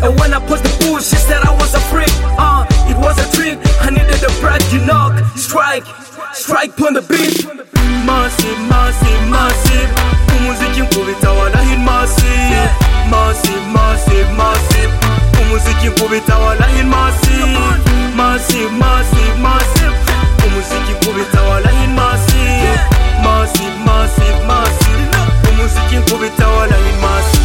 And when I post the booze, she said I was a freak. It was a trick, I needed a break. You knock, strike on the beat. Massive, massive, massive. Umuziki nkubita wala hit massive. Massive, massive, massive. Umuziki nkubita wala hit massive. Massive, massive, massive. Umuziki nkubita wala hit massive. Massive, massive, massive. Umuziki nkubita wala hit massive.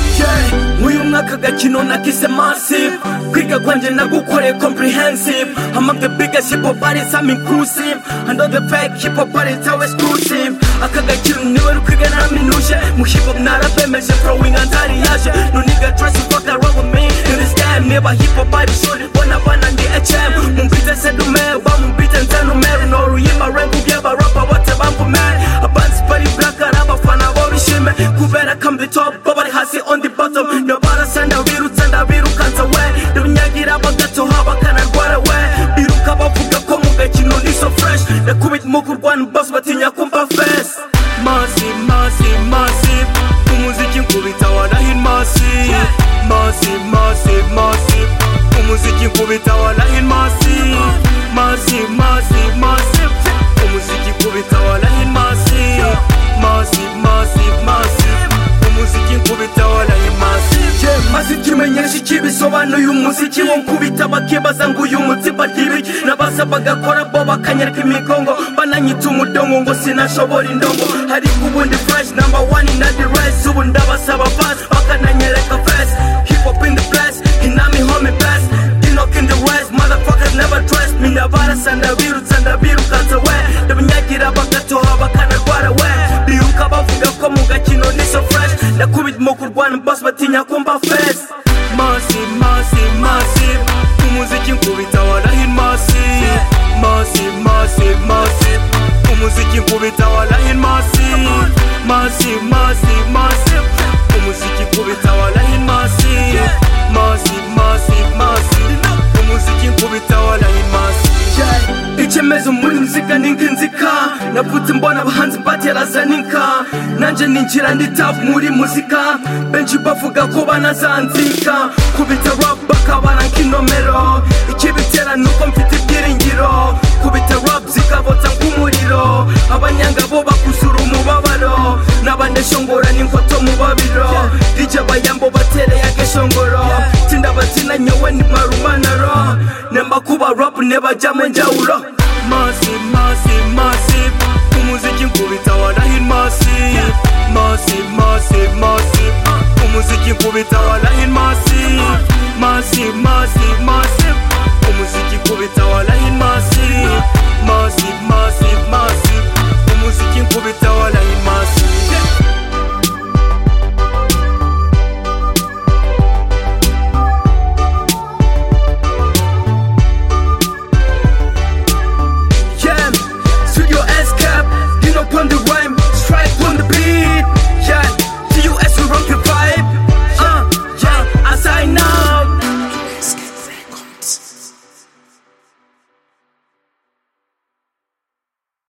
Uyu mwaka gakino nakise massive. Kwiga kwanje nagukore comprehensive. I'm the biggest hip hop artist, I'm inclusive. And all the fake hip hop artists are exclusive. Aka gakino niwe rukwiga naminuje. Mu hip hop narabemeje throwing antari yaje. No nigga tries to fuck around with me in this game. Never hip hop artist shorty bona bana ndi HM. Mumpite sedume ba mumpite nzanu meru. No ruyima rengu byaba rapper bate bampume. Abanzi bari black arabafana borishime. Kubera come the top babari hasi on the bottom. Nobara sanda birukanza we. Dunyagira bagatoha bakanarwara we. Biruka bavuga ko mu gakino ni so fresh. Nakubita mu kurwana boss batinya kumva face. Massive, massive, massive. Umuziki nkubita wala hit massive. Massive, massive, massive. Umuziki nkubita wala hit massive. Massive, massive, massive. Umuziki nkubita wala hit massive. Massive, massive, massive. Umuziki nkubita wala hit massive. Maze kimenyesha ikibisobanuye umuziki wo nkubita bakibaza ngo uyu mutima ntibiki. Nabasa bagakora bo bakanyereka imigongo. Bananyita umudongo ngo sinashobora indongo. Hari ubundi fresh number one in the race. Ubu ndabasaba fast bakananyereka fast. Hip hop in the place, inami homie best. Enoch in the rest, motherfuckers never trust me. Nabarasa ndabirukanza we. Ndabanyagira bagatoha bakanarwara we. Biruka bavuga ko mu gakino ni so fresh. Nakubita mu kurwana boss batinya kumva face. Massive, massive, massive. Umuziki nkubita wala hit massive. Massive, massive, massive. Umuziki nkubita wala hit massive. Massive, massive, massive. Umuziki nkubita wala hit massive. Massive, massive, massive. Umuziki nkubita wala hit massive. Ichemezo muri muzika ninkinzika. Navutse mbona abahanzi baterazanika. Nanje ninjira ndi tough muri muzika. Benshi bavuga ko banazanzika. Kubita rap bakabana nk'inomero. Ikibitera nuko mfite ibyiringiro. Kubita rap zikabota nk'umuriro. Abanyanga bo bakuzura umubabaro. N'abaneshongora n'inkoto mu babiro. DJ bayambo batereye ageshongoro. Tinda batina nyowe ni marumanaro. Nemba kuba rap nebajyamo njawuro. Massive, massive, massive. Umuziki nkubita wala hit massive. Massive, massive, massive. Umuziki nkubita wala hit massive.